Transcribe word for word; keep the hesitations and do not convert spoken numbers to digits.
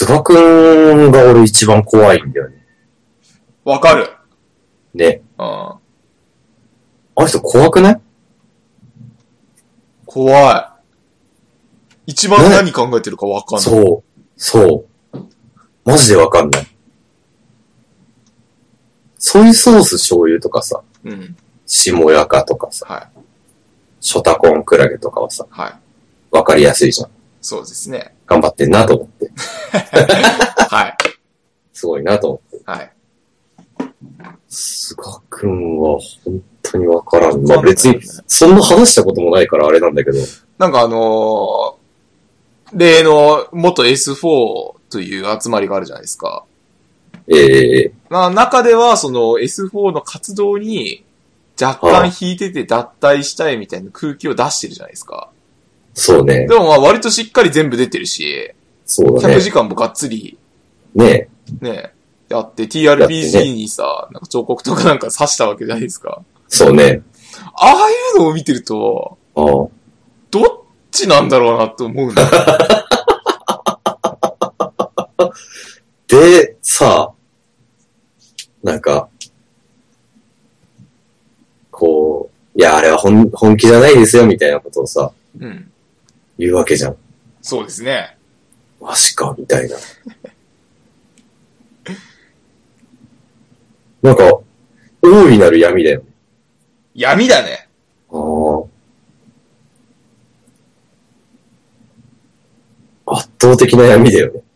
菅くんが俺一番怖いんだよね。 わかる。 ね。 うん。 あの人怖くない？ 怖い。一番何考えてるかわかんない。 そう。そう。マジでわかんない。ソイソース醤油とかさ。 うん。 下やかとかさ。 はい。 ショタコンクラゲとかはさ。 はい。 わかりやすいじゃん。 そうですね。 頑張ってんなと思って。 はい。 すごいなと思って。 はい。 菅くんは本当にわからん。まあ別に、そんな話したこともないからあれなんだけど。 なんかあのー、例の元 エスフォー という集まりがあるじゃないですか。 ええー。 まあ中ではその エスフォー の活動に若干引いてて脱退したいみたいな空気を出してるじゃないですか。 そうね。 でもまあ割としっかり全部出てるし、 そうだね。 ひゃくじかんもがっつり、 ねえ。ねえ。やって ティーアールピージー にさ、なんか彫刻とかなんか刺したわけじゃないですか。 そうね。 ああいうのを見てると、 ああ。 どっちなんだろうなと思うんだよ。 で、さ、なんか、こう、いや、あれは本、本気じゃないですよ、みたいなことをさ、 うん。 言うわけじゃん。 そうですね。 マジか、みたいな。なんか、大いなる闇だよね。 闇だね。 ああ。圧倒的な闇だよね。